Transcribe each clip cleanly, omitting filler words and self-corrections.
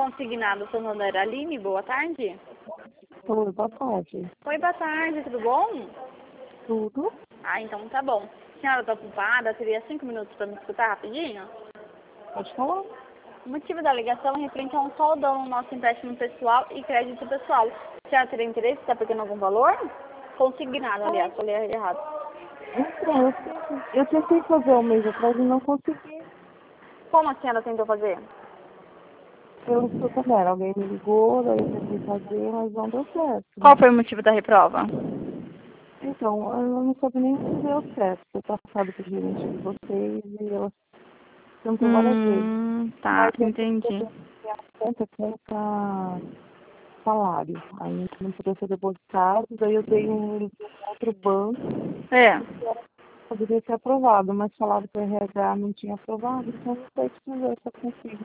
Consignado Santander. Aline, boa tarde. Oi, boa tarde. Oi, boa tarde, tudo bom? Tudo? Ah, então tá bom. A senhora tá ocupada? Teria 5 minutos para me escutar rapidinho? Pode falar. O motivo da ligação é referente a um saldão no nosso empréstimo pessoal e crédito pessoal. A senhora teria interesse? Está pegando algum valor? Consignado, aliás, falei errado. Então, eu tentei fazer um mês atrás e não consegui. Como a senhora tentou fazer? Pelo Santander, alguém me ligou, daí eu tentei fazer, mas não deu certo. Qual foi o motivo da reprova? Então, eu não soube nem se deu certo. Foi passado pro gerente de vocês e eu tentou várias vezes. Tá, Mas eu entendi. conta salário. Aí não podia ser depositado, daí eu dei um número de um outro banco. É. Poderia ser aprovado, mas falaram que o RH não tinha aprovado, então não sei se conversa consigo.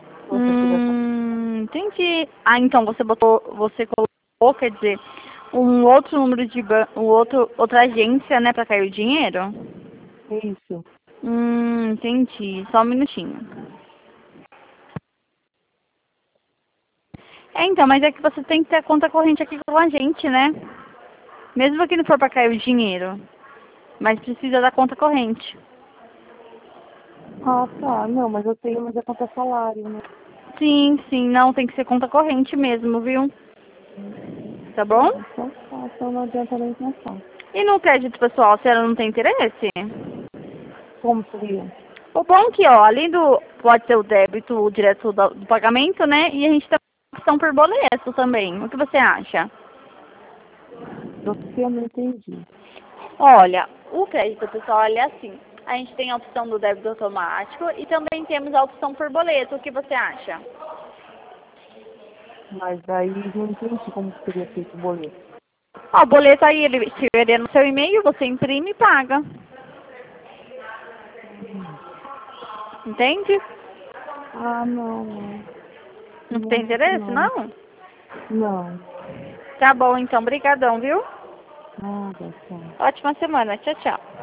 Entendi. Ah, então você colocou, quer dizer, um outro número de outra agência, né, para cair o dinheiro? Isso. Entendi. Só um minutinho. Então, mas é que você tem que ter a conta corrente aqui com a gente, né? Mesmo que não for para cair o dinheiro. Mas precisa da conta corrente. Ah, tá. Não, mas eu tenho, mas é conta salário, né? Sim, sim, não, tem que ser conta corrente mesmo, viu? Tá bom? Então, tá, então não adianta nem pensar. E no crédito pessoal, se ela não tem interesse? Como seria? O bom é que, ó, além do, pode ser o débito direto do pagamento, né? E a gente tem a opção por boleto também. O que você acha? Eu não entendi. Olha, o crédito pessoal é assim. A gente tem a opção do débito automático e também temos a opção por boleto. O que você acha? Mas daí não entendi como que seria feito o boleto. Ó, o boleto aí, ele estiveria no seu e-mail, você imprime e paga. Entende? Ah, não. Não tem interesse, Não. não? Não. Tá bom, então. Brigadão, viu? Nada, tá. Ótima semana. Tchau, tchau.